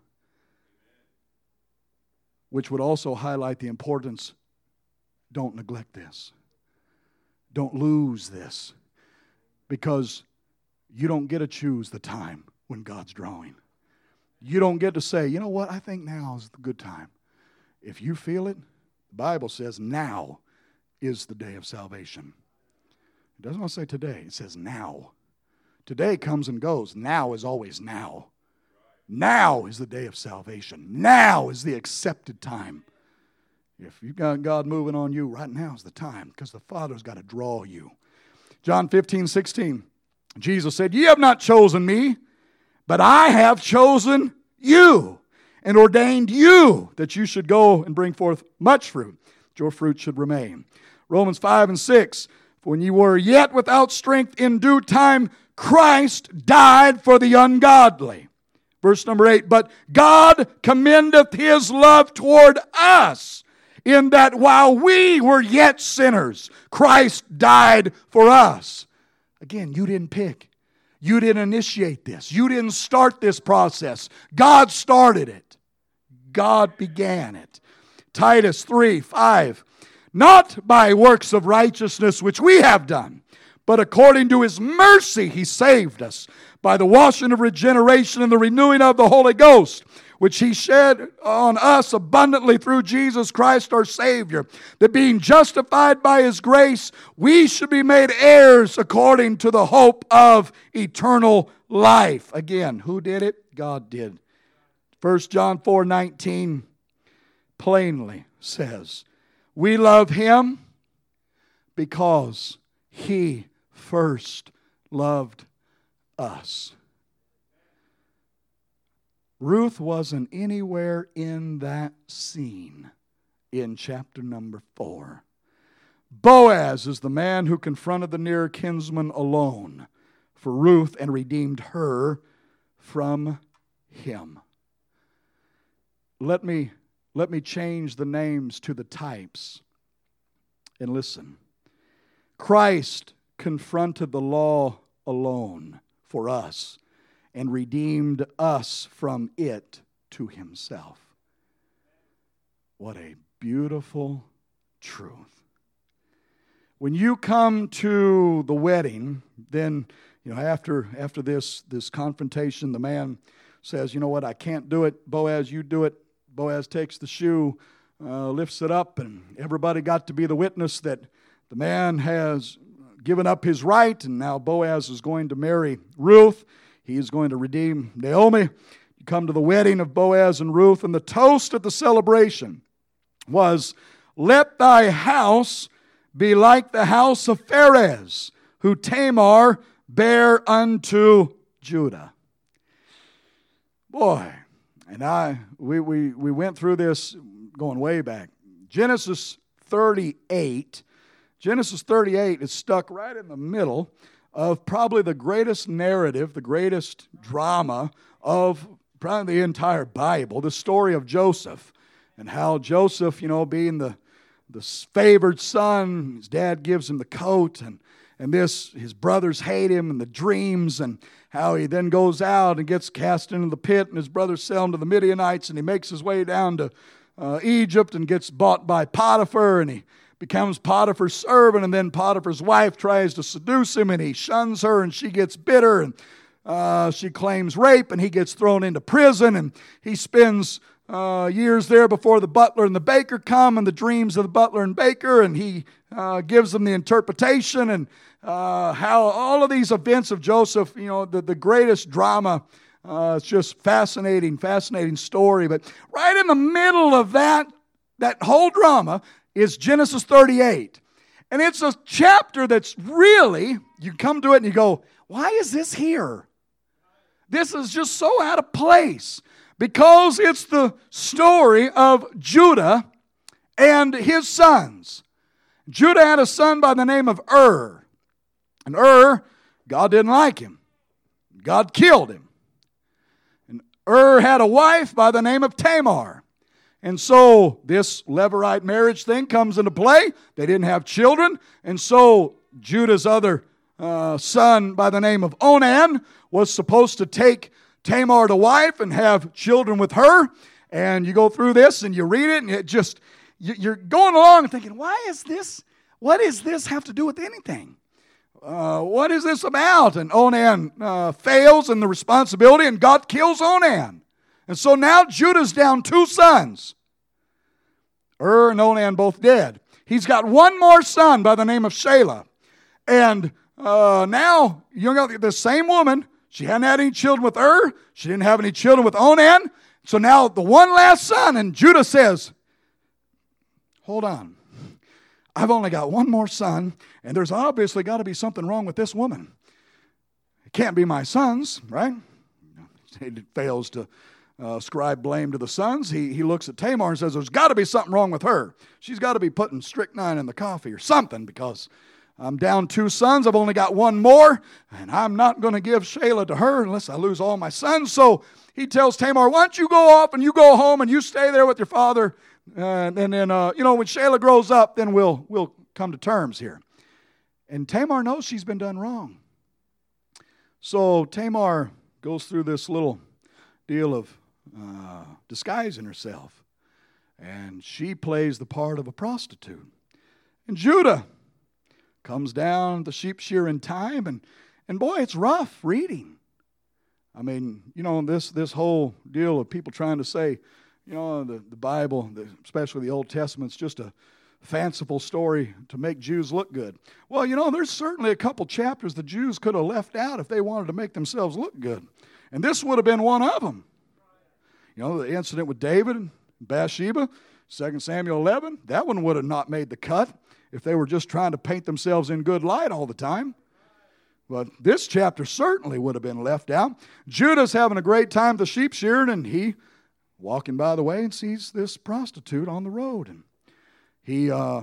Which would also highlight the importance. Don't neglect this. Don't lose this. Because you don't get to choose the time when God's drawing. You don't get to say, you know what, I think now is the good time. If you feel it, the Bible says now is the day of salvation. It doesn't want to say today. It says now. Today comes and goes. Now is always now. Now is the day of salvation. Now is the accepted time. If you've got God moving on you, right now is the time, because the Father's got to draw you. John fifteen sixteen, Jesus said, ye have not chosen me, but I have chosen you and ordained you that you should go and bring forth much fruit, that your fruit should remain. Romans five and six, for when ye were yet without strength, in due time Christ died for the ungodly. Verse number eight, but God commendeth his love toward us, in that while we were yet sinners, Christ died for us. Again, you didn't pick. You didn't initiate this. You didn't start this process. God started it. God began it. Titus three five, not by works of righteousness which we have done, but according to his mercy he saved us by the washing of regeneration and the renewing of the Holy Ghost, which he shed on us abundantly through Jesus Christ our Savior, that being justified by his grace, we should be made heirs according to the hope of eternal life. Again, who did it? God did. First John four nineteen plainly says, we love him because he first loved us. Ruth wasn't anywhere in that scene in chapter number four. Boaz is the man who confronted the near kinsman alone for Ruth and redeemed her from him. Let me, let me change the names to the types. And listen. Christ confronted the law alone for us and redeemed us from it to himself. What a beautiful truth. When you come to the wedding, then, you know, after after this, this confrontation, the man says, you know what, I can't do it. Boaz, you do it. Boaz takes the shoe, uh, lifts it up, and everybody got to be the witness that the man has given up his right, and now Boaz is going to marry Ruth. He is going to redeem Naomi. You come to the wedding of Boaz and Ruth, and the toast at the celebration was, let thy house be like the house of Pharez, who Tamar bare unto Judah. Boy, and I we, we, we went through this going way back. Genesis thirty-eight. Genesis thirty-eight is stuck right in the middle of probably the greatest narrative, the greatest drama of probably the entire Bible, the story of Joseph, and how Joseph, you know, being the, the favored son, his dad gives him the coat, and, and this, his brothers hate him, and the dreams, and how he then goes out and gets cast into the pit, and his brothers sell him to the Midianites, and he makes his way down to uh, Egypt and gets bought by Potiphar, and he becomes Potiphar's servant, and then Potiphar's wife tries to seduce him, and he shuns her, and she gets bitter, and uh, she claims rape, and he gets thrown into prison, and he spends uh, years there before the butler and the baker come, and the dreams of the butler and baker, and he uh, gives them the interpretation, and uh, how all of these events of Joseph, you know, the, the greatest drama. Uh, it's just fascinating, fascinating story. But right in the middle of that, that whole drama is Genesis thirty-eight. And it's a chapter that's really, you come to it and you go, Why is this here? This is just so out of place. Because it's the story of Judah and his sons. Judah had a son by the name of Ur. And Ur, God didn't like him. God killed him. And Ur had a wife by the name of Tamar. And so this Levirate marriage thing comes into play. They didn't have children. And so Judah's other uh, son by the name of Onan was supposed to take Tamar to wife and have children with her. And you go through this and you read it and it just, you're going along and thinking, why is this, what does this have to do with anything? Uh, what is this about? And Onan uh, fails in the responsibility and God kills Onan. And so now Judah's down two sons. Ur and Onan both dead. He's got one more son by the name of Shelah. And uh, now you got the same woman. She hadn't had any children with Ur. She didn't have any children with Onan. So now the one last son, and Judah says, hold on. I've only got one more son, and there's obviously got to be something wrong with this woman. It can't be my sons, right? He fails to uh, ascribe blame to the sons. He, he looks at Tamar and says, there's got to be something wrong with her. She's got to be putting strychnine in the coffee or something, because I'm down two sons. I've only got one more, and I'm not going to give Shelah to her unless I lose all my sons. So he tells Tamar, why don't you go off and you go home and you stay there with your father. Uh, and then, uh, you know, when Shelah grows up, then we'll, we'll come to terms here. And Tamar knows she's been done wrong. So Tamar goes through this little deal of uh, disguising herself. And she plays the part of a prostitute. And Judah comes down the sheep shearing time, and, and boy, it's rough reading. I mean, you know, this, this whole deal of people trying to say, you know, the, the Bible, the, especially the Old Testament's just a fanciful story to make Jews look good. Well, you know, there's certainly a couple chapters the Jews could have left out if they wanted to make themselves look good. And this would have been one of them. You know, the incident with David and Bathsheba, Second Samuel eleven, that one would have not made the cut if they were just trying to paint themselves in good light all the time. But this chapter certainly would have been left out. Judah's having a great time at the sheep shearing, and he walking by the way and sees this prostitute on the road. And he uh,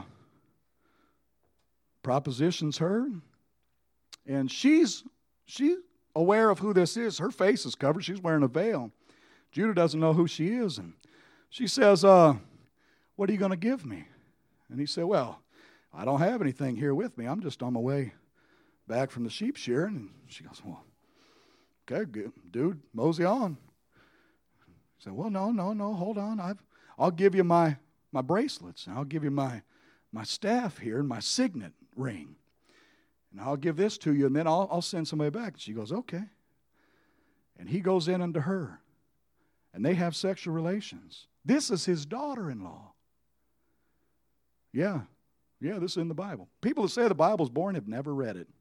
propositions her, and she's she's aware of who this is. Her face is covered. She's wearing a veil. Judah doesn't know who she is. And she says, uh, what are you going to give me? And he said, well, I don't have anything here with me. I'm just on my way back from the sheep shearing. And she goes, well, okay, good. Dude, mosey on. He said, well, no, no, no, hold on. I've, I'll give you my, my bracelets, and I'll give you my, my staff here and my signet ring. And I'll give this to you, and then I'll, I'll send somebody back. And she goes, okay. And he goes in unto her, and they have sexual relations. This is his daughter-in-law. Yeah. Yeah, this is in the Bible. People that say the Bible's boring have never read it.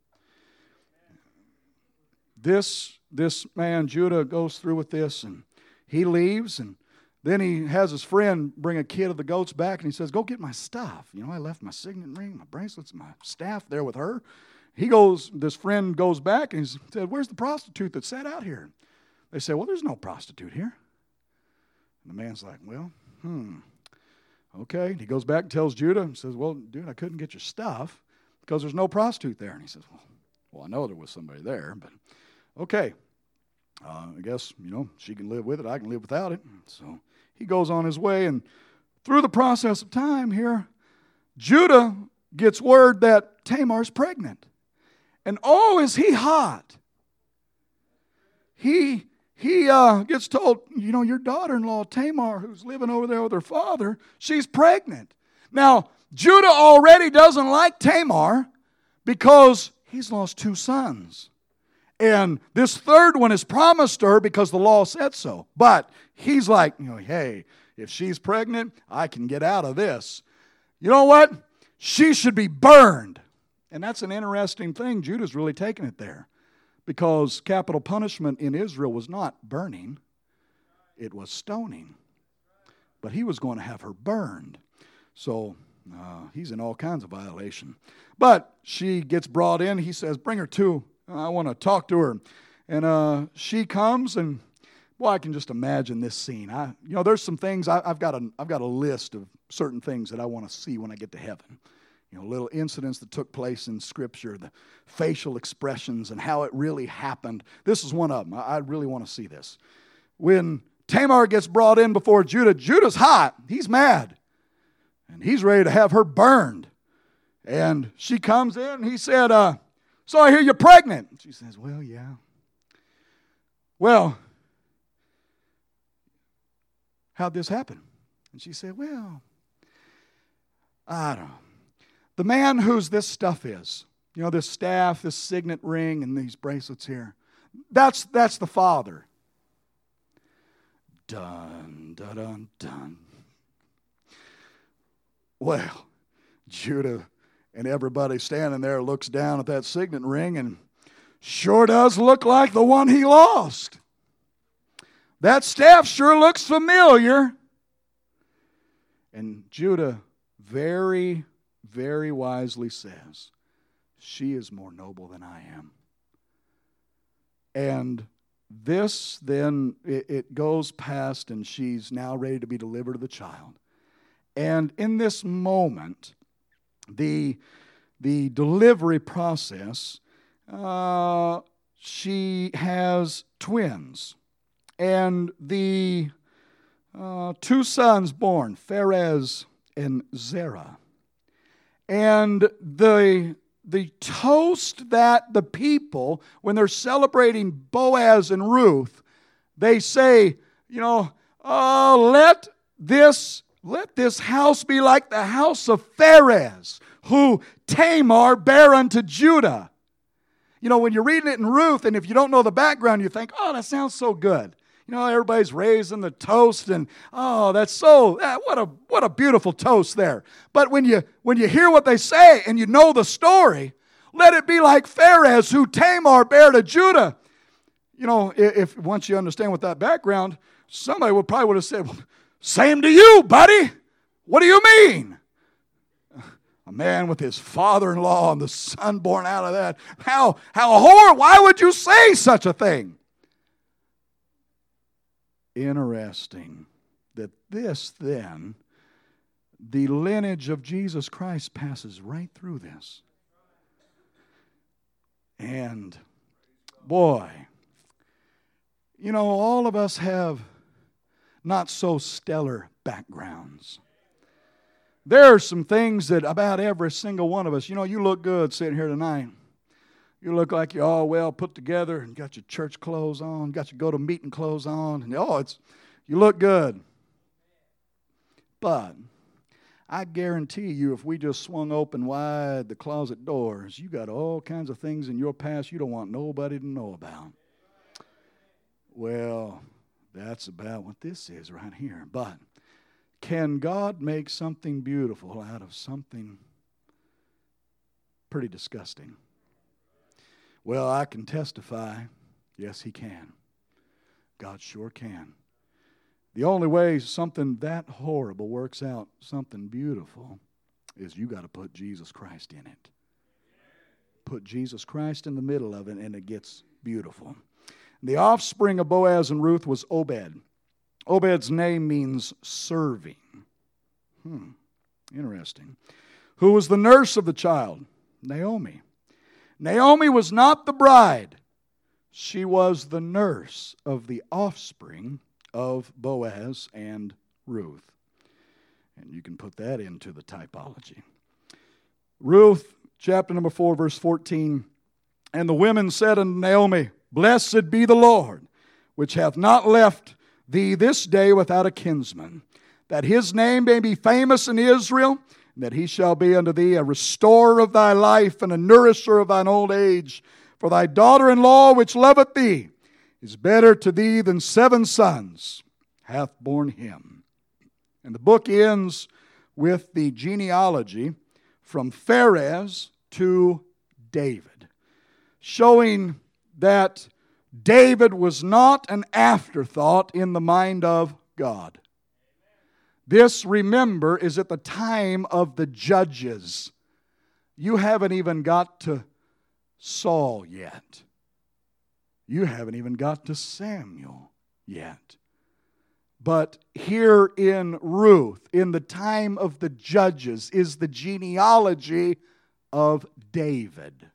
This, this man, Judah, goes through with this, and he leaves, and then he has his friend bring a kid of the goats back, and he says, go get my stuff. You know, I left my signet ring, my bracelets, my staff there with her. He goes, this friend goes back, and he said, where's the prostitute that sat out here? They say, well, there's no prostitute here. And the man's like, well, hmm. Okay, he goes back and tells Judah, and says, well, dude, I couldn't get your stuff because there's no prostitute there. And he says, well, well I know there was somebody there, but okay. Uh, I guess, you know, she can live with it, I can live without it. So he goes on his way, and through the process of time here, Judah gets word that Tamar's pregnant. And oh, is he hot. He... He uh, gets told, you know, your daughter-in-law, Tamar, who's living over there with her father, she's pregnant. Now, Judah already doesn't like Tamar because he's lost two sons. And this third one is promised her because the law said so. But he's like, you know, hey, if she's pregnant, I can get out of this. You know what? She should be burned. And that's an interesting thing. Judah's really taking it there. Because capital punishment in Israel was not burning, it was stoning. But he was going to have her burned. So uh, he's in all kinds of violation. But she gets brought in. He says, bring her to I want to talk to her. And uh, she comes, and boy, I can just imagine this scene. I, you know, there's some things, I, I've got a, I've got a list of certain things that I want to see when I get to heaven. You know, little incidents that took place in Scripture, the facial expressions and how it really happened. This is one of them. I, I really want to see this. When Tamar gets brought in before Judah, Judah's hot. He's mad. And he's ready to have her burned. And she comes in, and he said, uh, so I hear you're pregnant. She says, well, yeah. Well, how'd this happen? And she said, well, I don't know. The man whose this stuff is, you know, this staff, this signet ring, and these bracelets here, that's, that's the father. Dun, dun, dun, dun. Well, Judah and everybody standing there looks down at that signet ring and sure does look like the one he lost. That staff sure looks familiar. And Judah very, very wisely says, she is more noble than I am. And this then, it, it goes past, and she's now ready to be delivered of the child. And in this moment, the, the delivery process, uh, she has twins. And the uh, two sons born, Pharez and Zerah. And the, the toast that the people, when they're celebrating Boaz and Ruth, they say, you know, oh, let this, let this house be like the house of Pharez, who Tamar bare unto Judah. You know, when you're reading it in Ruth, and if you don't know the background, you think, oh, that sounds so good. You know, everybody's raising the toast, and oh, that's so, what a what a beautiful toast there. But when you when you hear what they say and you know the story, let it be like Pharez, who Tamar bare to Judah. You know, if once you understand what that background, somebody would probably would have said, well, same to you, buddy. What do you mean? A man with his father-in-law and the son born out of that. How how horrible? Why would you say such a thing? Interesting that this then, the lineage of Jesus Christ passes right through this. And boy, you know, all of us have not so stellar backgrounds. There are some things that about every single one of us, you know, you look good sitting here tonight. You look like you're all well put together and got your church clothes on, got your go-to-meeting clothes on, and oh, it's you look good. But I guarantee you, if we just swung open wide the closet doors, you got all kinds of things in your past you don't want nobody to know about. Well, that's about what this is right here. But can God make something beautiful out of something pretty disgusting? Well, I can testify, yes, He can. God sure can. The only way something that horrible works out something beautiful is you got to put Jesus Christ in it. Put Jesus Christ in the middle of it, and it gets beautiful. The offspring of Boaz and Ruth was Obed. Obed's name means serving. Hmm, interesting. Who was the nurse of the child? Naomi. Naomi was not the bride. She was the nurse of the offspring of Boaz and Ruth. And you can put that into the typology. Ruth, chapter number four, verse fourteen. And the women said unto Naomi, Blessed be the Lord, which hath not left thee this day without a kinsman, that His name may be famous in Israel, and that He shall be unto thee a restorer of thy life and a nourisher of thine old age. For thy daughter-in-law, which loveth thee, is better to thee than seven sons, hath borne him. And the book ends with the genealogy from Pharez to David, showing that David was not an afterthought in the mind of God. This, remember, is at the time of the judges. You haven't even got to Saul yet. You haven't even got to Samuel yet. But here in Ruth, in the time of the judges, is the genealogy of David.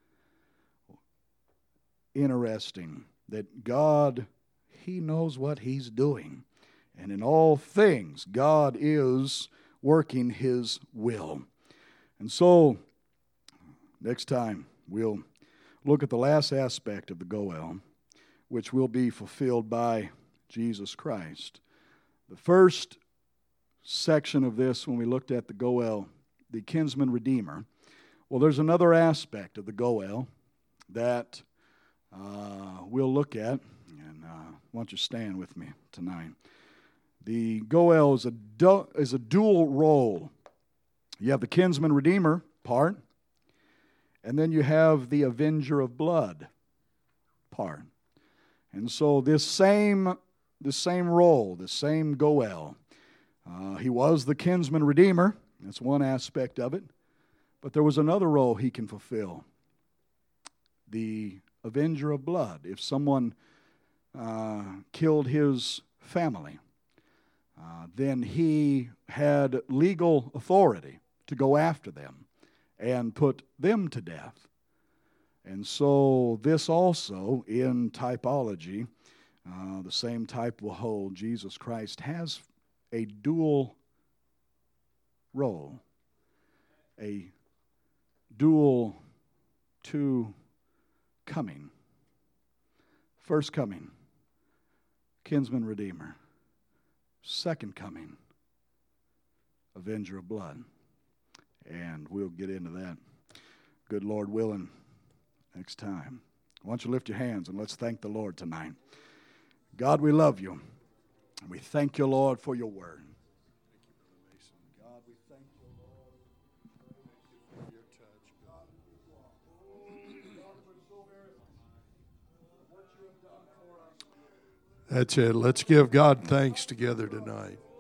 Interesting that God, He knows what He's doing. And in all things, God is working His will. And so, next time, we'll look at the last aspect of the Goel, which will be fulfilled by Jesus Christ. The first section of this, when we looked at the Goel, the kinsman redeemer, well, there's another aspect of the Goel that uh, we'll look at, and uh, why don't you stand with me tonight. The Goel is a, du- is a dual role. You have the kinsman redeemer part, and then you have the avenger of blood part. And so this same, this same role, the same Goel, uh, he was the kinsman redeemer. That's one aspect of it. But there was another role he can fulfill. The avenger of blood. If someone uh, killed his family, uh, then he had legal authority to go after them and put them to death. And so this also, in typology, uh, the same type will hold. Jesus Christ has a dual role, a dual two coming. First coming, kinsman redeemer. Second coming, avenger of blood. And we'll get into that, good Lord willing, next time. Why don't you lift your hands and let's thank the Lord tonight. God, we love you. And we thank you, Lord, for your word. God, we thank you, Lord. Thank you for your touch, God. That's it. Let's give God thanks together tonight.